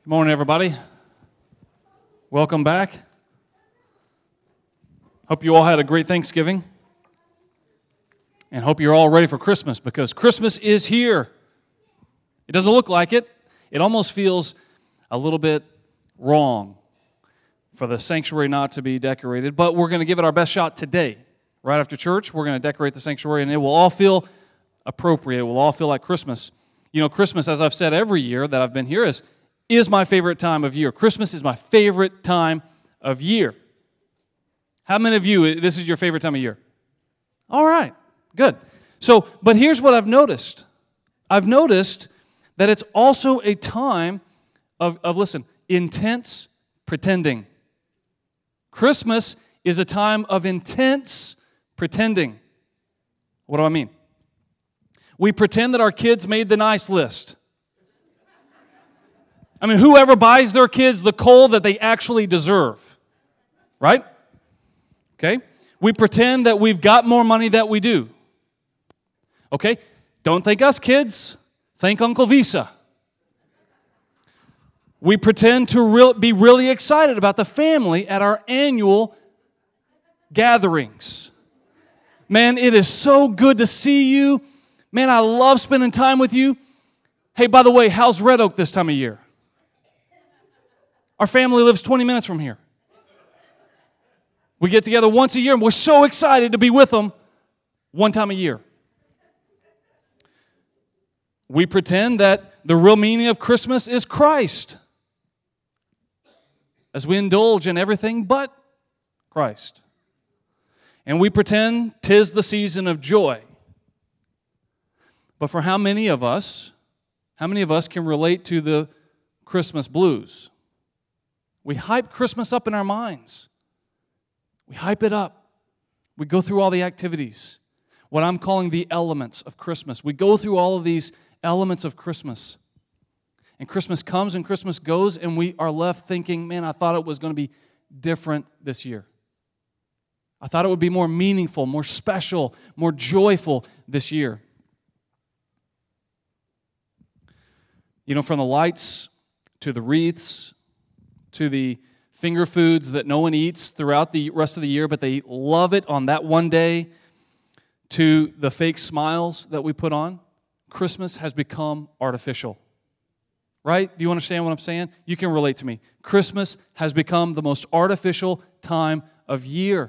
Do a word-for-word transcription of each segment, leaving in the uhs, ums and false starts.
Good morning, everybody. Welcome back. Hope you all had a great Thanksgiving. And hope you're all ready for Christmas, because Christmas is here. It doesn't look like it. It almost feels a little bit wrong for the sanctuary not to be decorated, but we're going to give it our best shot today. Right after church, we're going to decorate the sanctuary, and it will all feel appropriate. It will all feel like Christmas. You know, Christmas, as I've said every year that I've been here, is, is my favorite time of year. Christmas is my favorite time of year. How many of you, this is your favorite time of year? All right, good. So, but here's what I've noticed. I've noticed that it's also a time of, of listen, intense pretending. Christmas is a time of intense pretending. What do I mean? We pretend that our kids made the nice list. I mean, whoever buys their kids the coal that they actually deserve, right? Okay? We pretend that we've got more money than we do. Okay? Don't thank us, kids. Thank Uncle Visa. We pretend to re- be really excited about the family at our annual gatherings. Man, it is so good to see you. Man, I love spending time with you. Hey, by the way, how's Red Oak this time of year? Our family lives twenty minutes from here. We get together once a year, and we're so excited to be with them one time a year. We pretend that the real meaning of Christmas is Christ, as we indulge in everything but Christ. And we pretend 'tis the season of joy. But for how many of us, how many of us can relate to the Christmas blues? We hype Christmas up in our minds. We hype it up. We go through all the activities, what I'm calling the elements of Christmas. We go through all of these elements of Christmas. And Christmas comes and Christmas goes, and we are left thinking, man, I thought it was going to be different this year. I thought it would be more meaningful, more special, more joyful this year. You know, from the lights to the wreaths to the finger foods that no one eats throughout the rest of the year, but they love it on that one day, to the fake smiles that we put on, Christmas has become artificial. Right? Do you understand what I'm saying? You can relate to me. Christmas has become the most artificial time of year.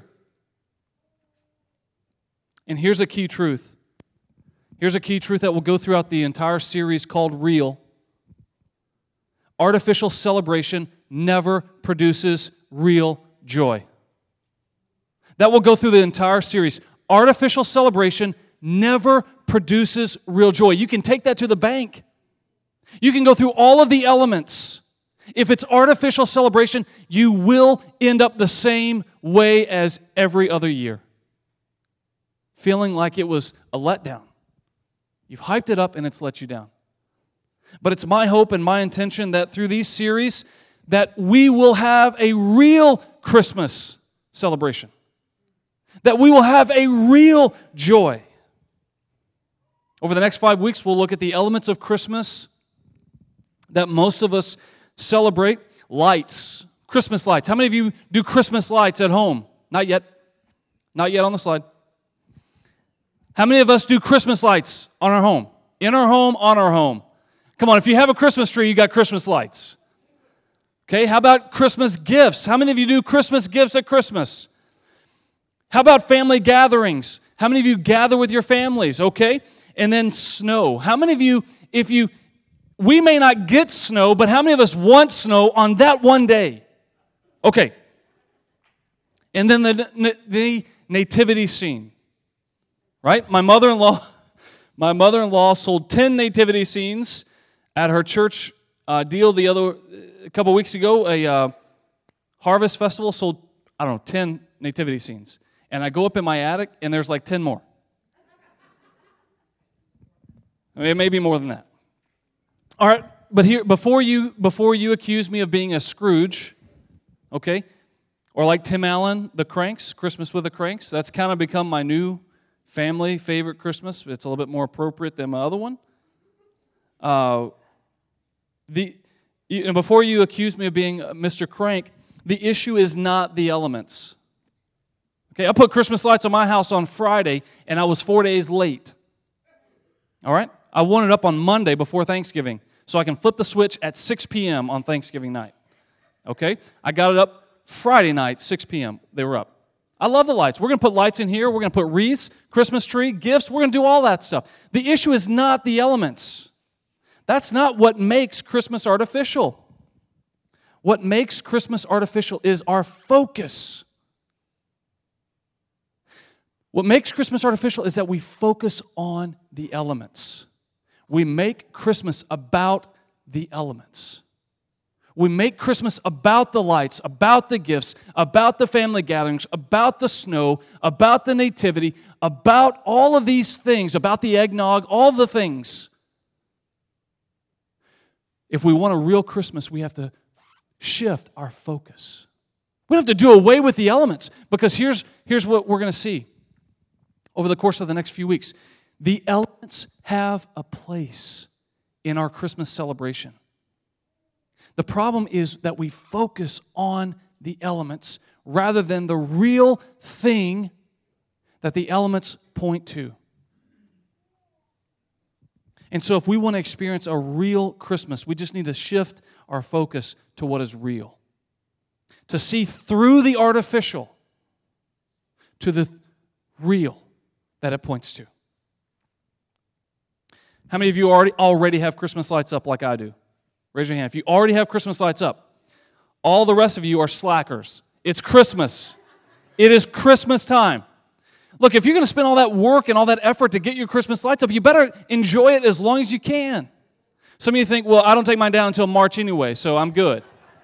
And here's a key truth. Here's a key truth that will go throughout the entire series called Real. Artificial celebration never produces real joy. That will go through the entire series. Artificial celebration never produces real joy. You can take that to the bank. You can go through all of the elements. If it's artificial celebration, you will end up the same way as every other year, feeling like it was a letdown. You've hyped it up and it's let you down. But it's my hope and my intention that through these series that we will have a real Christmas celebration. That we will have a real joy. Over the next five weeks, we'll look at the elements of Christmas that most of us celebrate. Lights, Christmas lights. How many of you do Christmas lights at home? Not yet. Not yet on the slide. How many of us do Christmas lights on our home? In our home, on our home. Come on, if you have a Christmas tree, you got Christmas lights. Okay, how about Christmas gifts? How many of you do Christmas gifts at Christmas? How about family gatherings? How many of you gather with your families? Okay, and then snow. How many of you, if you, we may not get snow, but how many of us want snow on that one day? Okay. And then the, the nativity scene, right? My mother-in-law, my mother-in-law sold ten nativity scenes at her church uh, deal the other a couple weeks ago. A uh, harvest festival sold, I don't know, ten nativity scenes. And I go up in my attic, and there's like ten more. I mean, it may be more than that. All right, but here, before you before you accuse me of being a Scrooge, okay, or like Tim Allen, the Cranks, Christmas with the Cranks, that's kind of become my new family favorite Christmas. It's a little bit more appropriate than my other one. Uh, the You know, before you accuse me of being Mister Crank, the issue is not the elements. Okay, I put Christmas lights on my house on Friday, and I was four days late. All right? I want it up on Monday before Thanksgiving, so I can flip the switch at six p.m. on Thanksgiving night. Okay? I got it up Friday night, six p.m. They were up. I love the lights. We're going to put lights in here. We're going to put wreaths, Christmas tree, gifts. We're going to do all that stuff. The issue is not the elements. That's not what makes Christmas artificial. What makes Christmas artificial is our focus. What makes Christmas artificial is that we focus on the elements. We make Christmas about the elements. We make Christmas about the lights, about the gifts, about the family gatherings, about the snow, about the nativity, about all of these things, about the eggnog, all the things. If we want a real Christmas, we have to shift our focus. We don't have to do away with the elements, because here's, here's what we're going to see over the course of the next few weeks. The elements have a place in our Christmas celebration. The problem is that we focus on the elements rather than the real thing that the elements point to. And so if we want to experience a real Christmas, we just need to shift our focus to what is real. To see through the artificial to the real that it points to. How many of you already already have Christmas lights up like I do? Raise your hand. If you already have Christmas lights up, all the rest of you are slackers. It's Christmas. It is Christmas time. Look, if you're going to spend all that work and all that effort to get your Christmas lights up, you better enjoy it as long as you can. Some of you think, well, I don't take mine down until March anyway, so I'm good.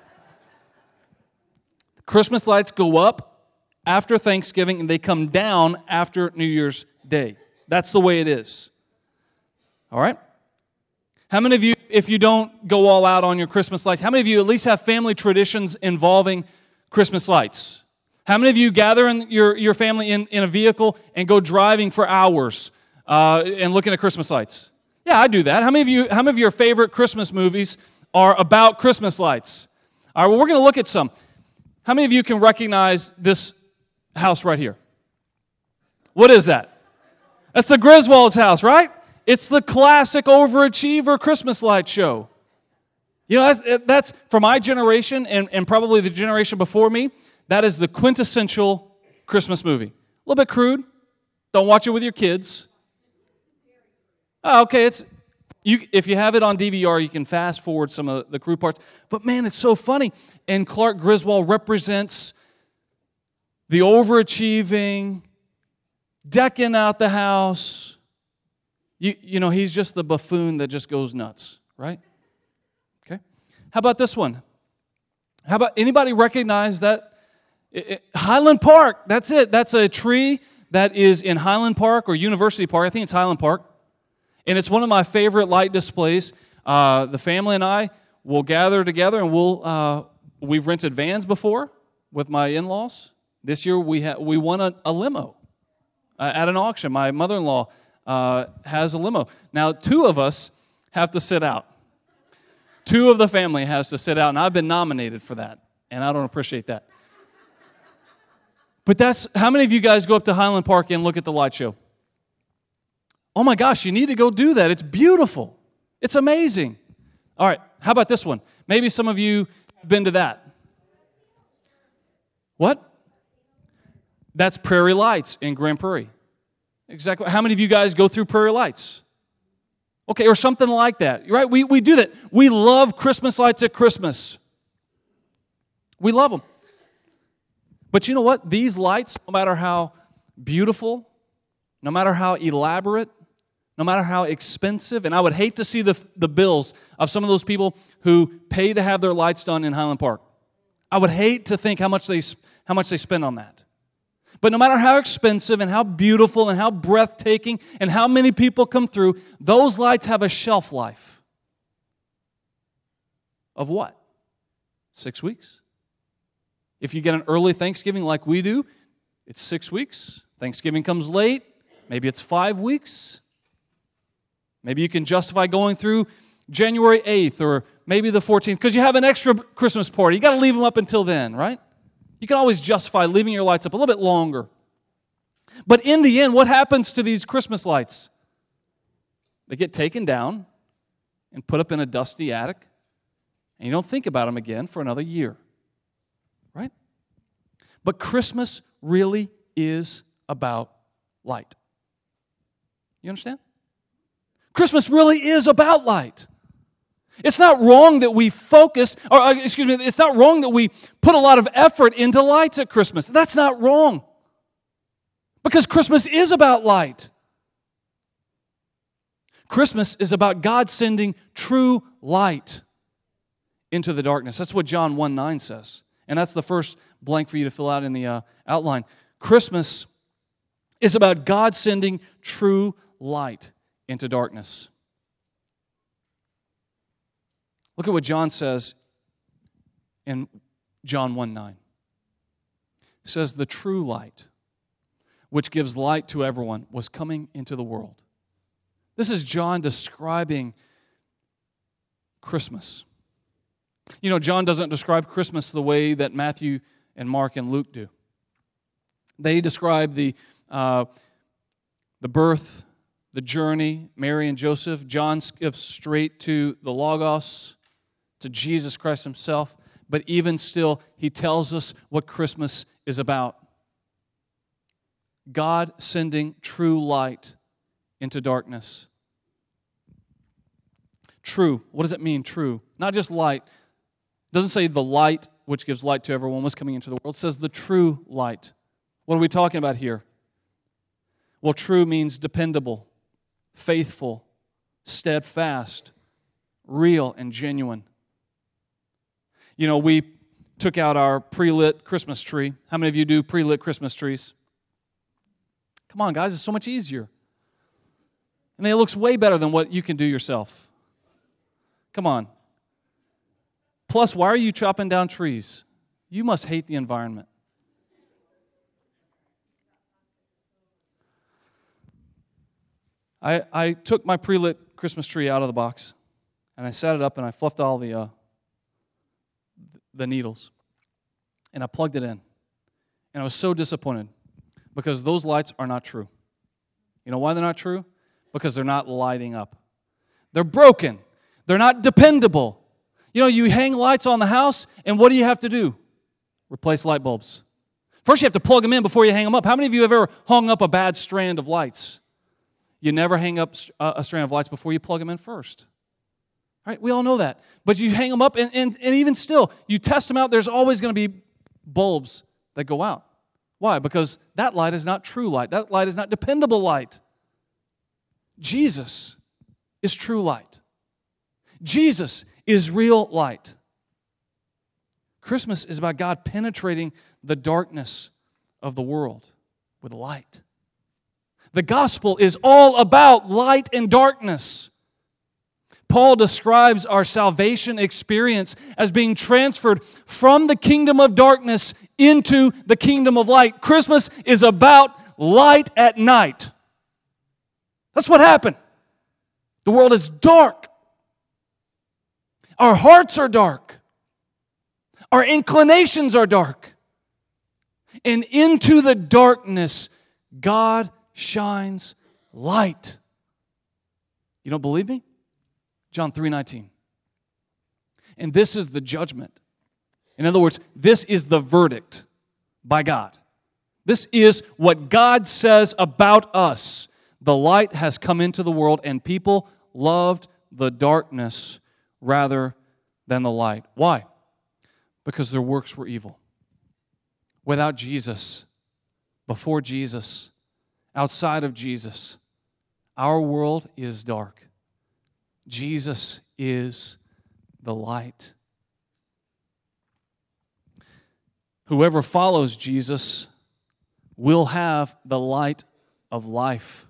Christmas lights go up after Thanksgiving, and they come down after New Year's Day. That's the way it is. All right? How many of you, if you don't go all out on your Christmas lights, how many of you at least have family traditions involving Christmas lights? How many of you gather in your, your family in, in a vehicle and go driving for hours uh, and looking at Christmas lights? Yeah, I do that. How many of you? How many of your favorite Christmas movies are about Christmas lights? All right, well, we're going to look at some. How many of you can recognize this house right here? What is that? That's the Griswold's house, right? It's the classic overachiever Christmas light show. You know, that's, that's for my generation and, and probably the generation before me, that is the quintessential Christmas movie. A little bit crude. Don't watch it with your kids. Oh, okay, it's you. If you have it on D V R, you can fast forward some of the crude parts. But man, it's so funny. And Clark Griswold represents the overachieving, decking out the house. You, you know, he's just the buffoon that just goes nuts, right? Okay. How about this one? How about anybody recognize that? It, it, Highland Park, that's it. That's a tree that is in Highland Park or University Park. I think it's Highland Park. And it's one of my favorite light displays. Uh, the family and I will gather together, and we'll uh, we've rented vans before with my in-laws. This year we ha- we won a, a limo uh, at an auction. My mother-in-law uh, has a limo. Now, two of us have to sit out. Two of the family has to sit out, and I've been nominated for that, and I don't appreciate that. But that's, how many of you guys go up to Highland Park and look at the light show? Oh my gosh, you need to go do that. It's beautiful. It's amazing. All right, how about this one? Maybe some of you have been to that. What? That's Prairie Lights in Grand Prairie. Exactly. How many of you guys go through Prairie Lights? Okay, or something like that, right? We, we do that. We love Christmas lights at Christmas. We love them. But you know what? These lights, no matter how beautiful, no matter how elaborate, no matter how expensive, and I would hate to see the, the bills of some of those people who pay to have their lights done in Highland Park. I would hate to think how much they how much they spend on that. But no matter how expensive and how beautiful and how breathtaking and how many people come through, those lights have a shelf life. Of what? Six weeks. If you get an early Thanksgiving like we do, it's six weeks. Thanksgiving comes late. Maybe it's five weeks. Maybe you can justify going through January eighth or maybe the fourteenth because you have an extra Christmas party. You got to leave them up until then, right? You can always justify leaving your lights up a little bit longer. But in the end, what happens to these Christmas lights? They get taken down and put up in a dusty attic, and you don't think about them again for another year, right? But Christmas really is about light. You understand? Christmas really is about light. It's not wrong that we focus, or uh, excuse me, it's not wrong that we put a lot of effort into lights at Christmas. That's not wrong. Because Christmas is about light. Christmas is about God sending true light into the darkness. That's what John one nine says. And that's the first blank for you to fill out in the uh, outline. Christmas is about God sending true light into darkness. Look at what John says in John one nine. It says, the true light, which gives light to everyone, was coming into the world. This is John describing Christmas. You know, John doesn't describe Christmas the way that Matthew and Mark and Luke do. They describe the, uh, the birth, the journey, Mary and Joseph. John skips straight to the Logos, to Jesus Christ himself. But even still, he tells us what Christmas is about. God sending true light into darkness. True. What does it mean, true? Not just light. It doesn't say the light which gives light to everyone was coming into the world. It says the true light. What are we talking about here? Well, true means dependable, faithful, steadfast, real, and genuine. You know, we took out our pre-lit Christmas tree. How many of you do pre-lit Christmas trees? Come on, guys, it's so much easier. I mean, it looks way better than what you can do yourself. Come on. Plus, why are you chopping down trees? You must hate the environment. I, I took my pre-lit Christmas tree out of the box, and I set it up, and I fluffed all the uh, the needles, and I plugged it in. And I was so disappointed because those lights are not true. You know why they're not true? Because they're not lighting up. They're broken. They're not dependable. You know, you hang lights on the house, and what do you have to do? Replace light bulbs. First, you have to plug them in before you hang them up. How many of you have ever hung up a bad strand of lights? You never hang up a strand of lights before you plug them in first. Right? We all know that. But you hang them up, and, and, and even still, you test them out, there's always going to be bulbs that go out. Why? Because that light is not true light. That light is not dependable light. Jesus is true light. Jesus is real light. Christmas is about God penetrating the darkness of the world with light. The gospel is all about light and darkness. Paul describes our salvation experience as being transferred from the kingdom of darkness into the kingdom of light. Christmas is about light at night. That's what happened. The world is dark. Our hearts are dark. Our inclinations are dark. And into the darkness, God shines light. You don't believe me? John three nineteen. And this is the judgment. In other words, this is the verdict by God. This is what God says about us. The light has come into the world, and people loved the darkness rather than the light. Why? Because their works were evil. Without Jesus, before Jesus, outside of Jesus, our world is dark. Jesus is the light. Whoever follows Jesus will have the light of life.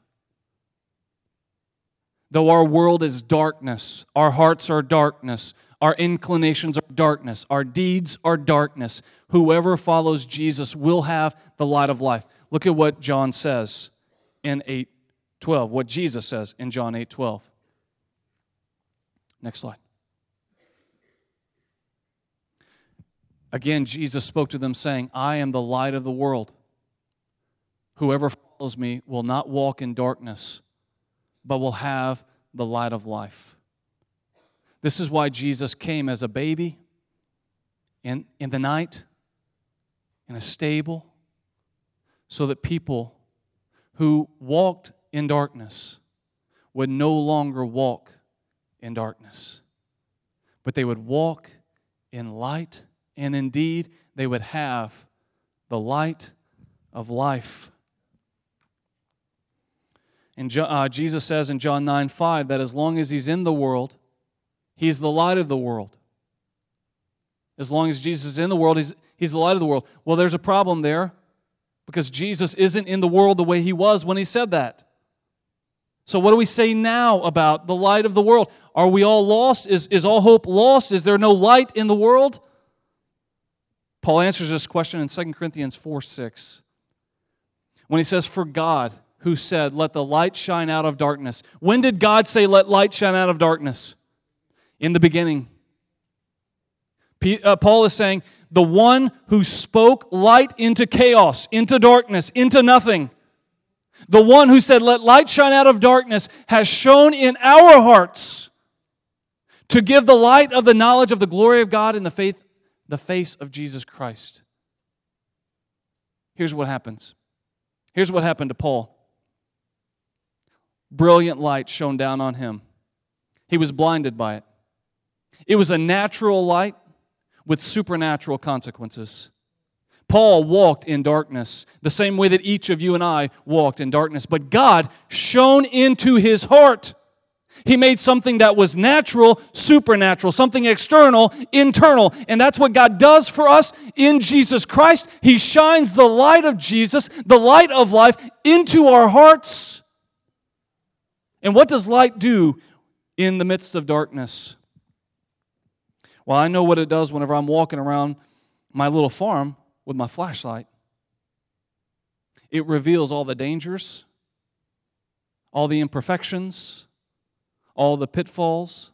Though our world is darkness, our hearts are darkness, our inclinations are darkness, our deeds are darkness, whoever follows Jesus will have the light of life. Look at what John says in eight twelve, what Jesus says in John eight twelve. Next slide. Again, Jesus spoke to them saying, I am the light of the world. Whoever follows me will not walk in darkness, but will have the light of life. This is why Jesus came as a baby in, in the night, in a stable, so that people who walked in darkness would no longer walk in darkness, but they would walk in light, and indeed they would have the light of life. And uh, Jesus says in John nine five that as long as He's in the world, He's the light of the world. As long as Jesus is in the world, He's, he's the light of the world. Well, there's a problem there because Jesus isn't in the world the way He was when He said that. So what do we say now about the light of the world? Are we all lost? Is, is all hope lost? Is there no light in the world? Paul answers this question in Second Corinthians four six. When he says, for God, who said, let the light shine out of darkness. When did God say, let light shine out of darkness? In the beginning. P- uh, Paul is saying, the one who spoke light into chaos, into darkness, into nothing. The one who said, let light shine out of darkness, has shone in our hearts to give the light of the knowledge of the glory of God in the faith, the face of Jesus Christ. Here's what happens. Here's what happened to Paul. Brilliant light shone down on him. He was blinded by it. It was a natural light with supernatural consequences. Paul walked in darkness the same way that each of you and I walked in darkness. But God shone into his heart. He made something that was natural, supernatural, something external, internal. And that's what God does for us in Jesus Christ. He shines the light of Jesus, the light of life, into our hearts. And what does light do in the midst of darkness? Well, I know what it does whenever I'm walking around my little farm with my flashlight. It reveals all the dangers, all the imperfections, all the pitfalls.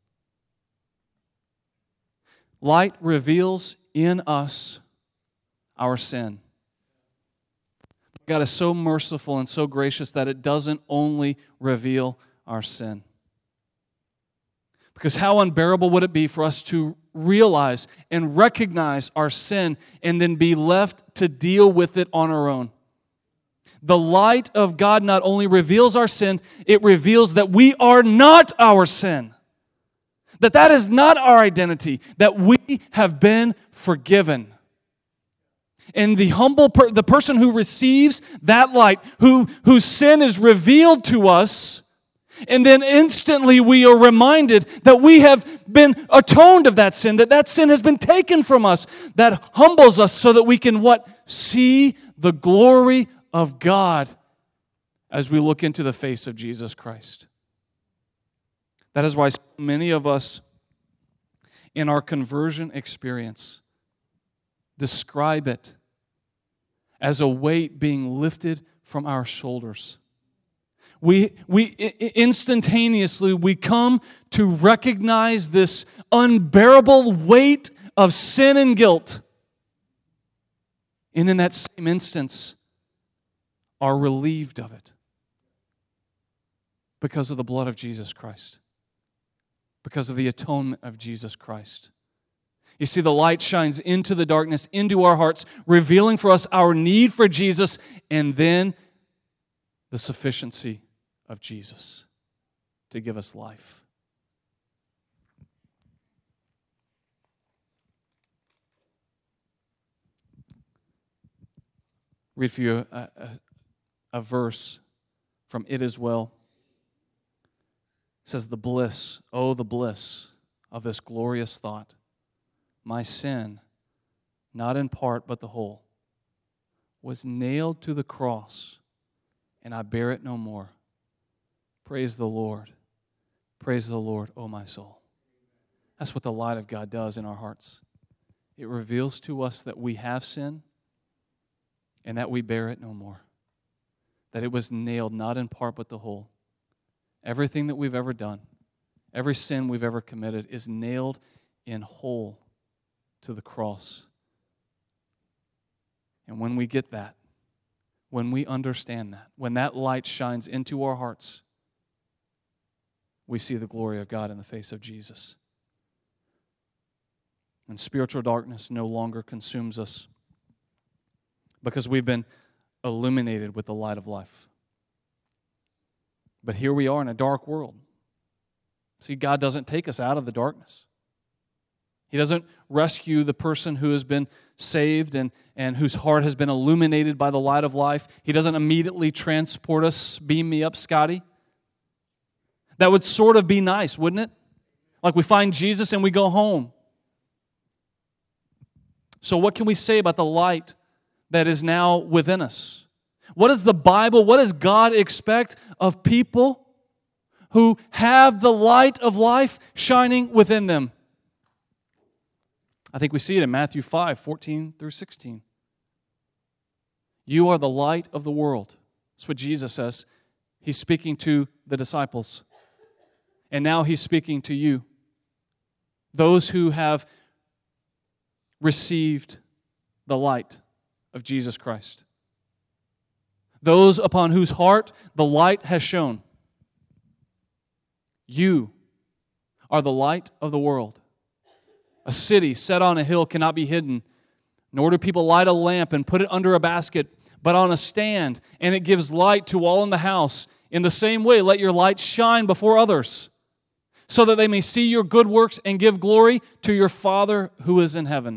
Light reveals in us our sin. God is so merciful and so gracious that it doesn't only reveal our sin. Because how unbearable would it be for us to realize and recognize our sin and then be left to deal with it on our own? The light of God not only reveals our sin, it reveals that we are not our sin. That that is not our identity, that we have been forgiven. And the humble, per, the person who receives that light, who, whose sin is revealed to us, and then instantly we are reminded that we have been atoned of that sin, that that sin has been taken from us. That humbles us so that we can what? See the glory of God as we look into the face of Jesus Christ. That is why so many of us in our conversion experience describe it as a weight being lifted from our shoulders. We, we instantaneously, we come to recognize this unbearable weight of sin and guilt. And in that same instance, are relieved of it because of the blood of Jesus Christ, because of the atonement of Jesus Christ. You see, the light shines into the darkness, into our hearts, revealing for us our need for Jesus, and then the sufficiency of Jesus to give us life. Read for you a, a, a verse from It Is Well. It says, the bliss, oh, the bliss of this glorious thought. My sin, not in part but the whole, was nailed to the cross, and I bear it no more. Praise the Lord. Praise the Lord, O my soul. That's what the light of God does in our hearts. It reveals to us that we have sin and that we bear it no more. That it was nailed not in part but the whole. Everything that we've ever done, Every sin we've ever committed is nailed in whole to the cross. And when we get that, when we understand that, when that light shines into our hearts, we see the glory of God in the face of Jesus. And spiritual darkness no longer consumes us because we've been illuminated with the light of life. But here we are in a dark world. See, God doesn't take us out of the darkness. He doesn't rescue the person who has been saved and, and whose heart has been illuminated by the light of life. He doesn't immediately transport us, beam me up, Scotty. That would sort of be nice, wouldn't it? Like we find Jesus and we go home. So what can we say about the light that is now within us? What does the Bible, what does God expect of people who have the light of life shining within them? I think we see it in Matthew five, fourteen through sixteen. You are the light of the world. That's what Jesus says. He's speaking to the disciples. And now He's speaking to you. Those who have received the light of Jesus Christ. Those upon whose heart the light has shone. You are the light of the world. A city set on a hill cannot be hidden, nor do people light a lamp and put it under a basket, but on a stand, and it gives light to all in the house. In the same way, let your light shine before others, so that they may see your good works and give glory to your Father who is in heaven.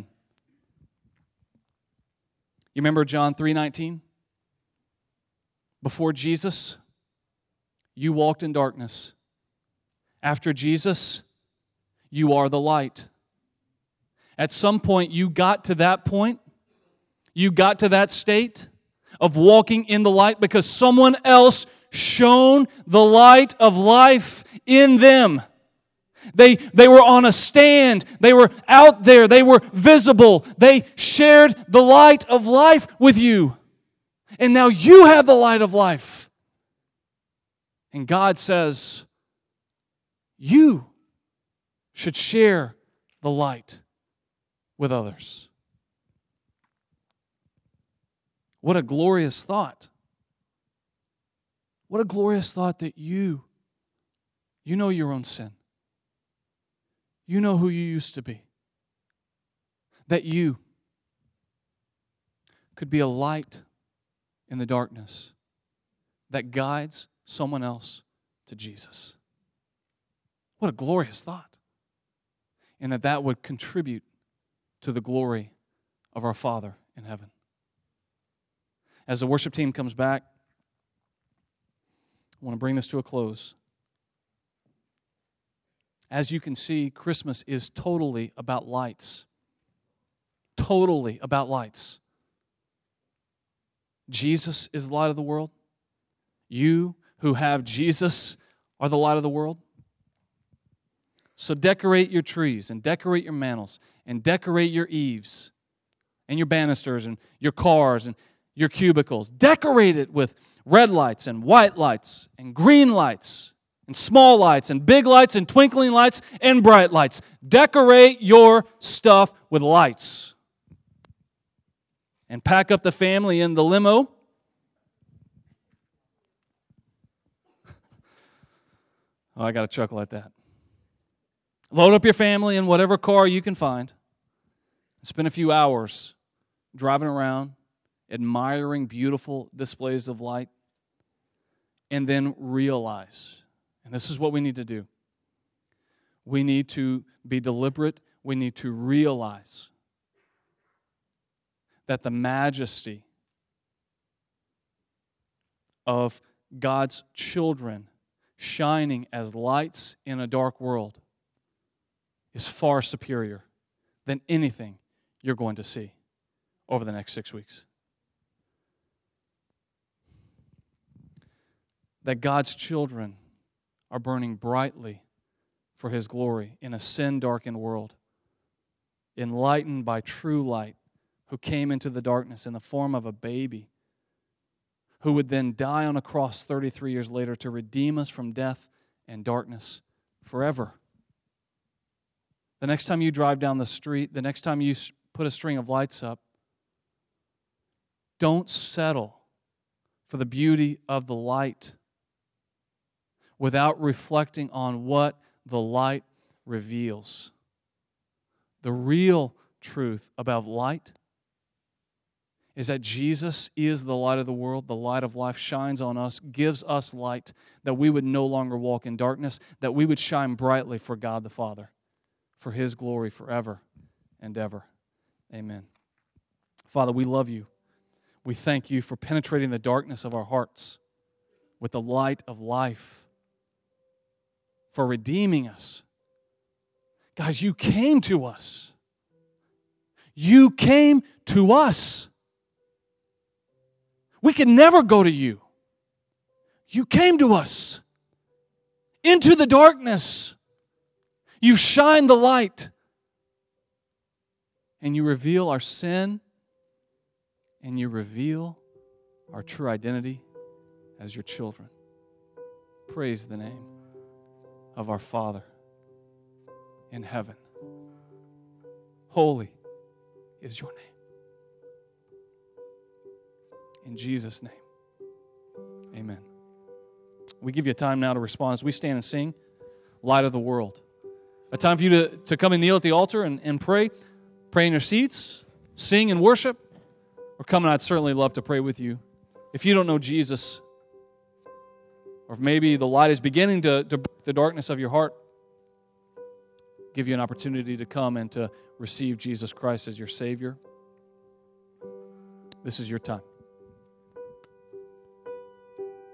You remember John three nineteen? Before Jesus, you walked in darkness. After Jesus, you are the light. At some point, you got to that point. You got to that state of walking in the light because someone else shone the light of life in them. They, they were on a stand. They were out there. They were visible. They shared the light of life with you. And now you have the light of life. And God says, you should share the light with others. What a glorious thought. What a glorious thought that you, you know your own sin. You know who you used to be. That you could be a light in the darkness that guides someone else to Jesus. What a glorious thought. And that that would contribute to the glory of our Father in heaven. As the worship team comes back, I want to bring this to a close. As you can see, Christmas is totally about lights. Totally about lights. Jesus is the light of the world. You who have Jesus are the light of the world. So decorate your trees and decorate your mantles and decorate your eaves and your banisters and your cars and your cubicles. Decorate it with red lights and white lights and green lights and small lights and big lights and twinkling lights and bright lights. Decorate your stuff with lights. And pack up the family in the limo. Oh, I got to chuckle at that. Load up your family in whatever car you can find. Spend a few hours driving around, admiring beautiful displays of light, and then realize, and this is what we need to do. We need to be deliberate. We need to realize that the majesty of God's children shining as lights in a dark world is far superior than anything you're going to see over the next six weeks. That God's children are burning brightly for His glory in a sin-darkened world, enlightened by true light, who came into the darkness in the form of a baby, who would then die on a cross thirty-three years later to redeem us from death and darkness forever. The next time you drive down the street, the next time you put a string of lights up, don't settle for the beauty of the light without reflecting on what the light reveals. The real truth about light is that Jesus is the light of the world. The light of life shines on us, gives us light, that we would no longer walk in darkness, that we would shine brightly for God the Father, for His glory forever and ever. Amen. Father, we love you. We thank you for penetrating the darkness of our hearts with the light of life, for redeeming us. God, you came to us. You came to us. We can never go to you. You came to us into the darkness. You shine the light. And you reveal our sin. And you reveal our true identity as your children. Praise the name of our Father in heaven. Holy is your name. In Jesus' name, amen. We give you a time now to respond as we stand and sing Light of the World. A time for you to, to come and kneel at the altar and, and pray. Pray in your seats, sing and worship, or come and I'd certainly love to pray with you. If you don't know Jesus, or if maybe the light is beginning to, to break the darkness of your heart, give you an opportunity to come and to receive Jesus Christ as your Savior. This is your time.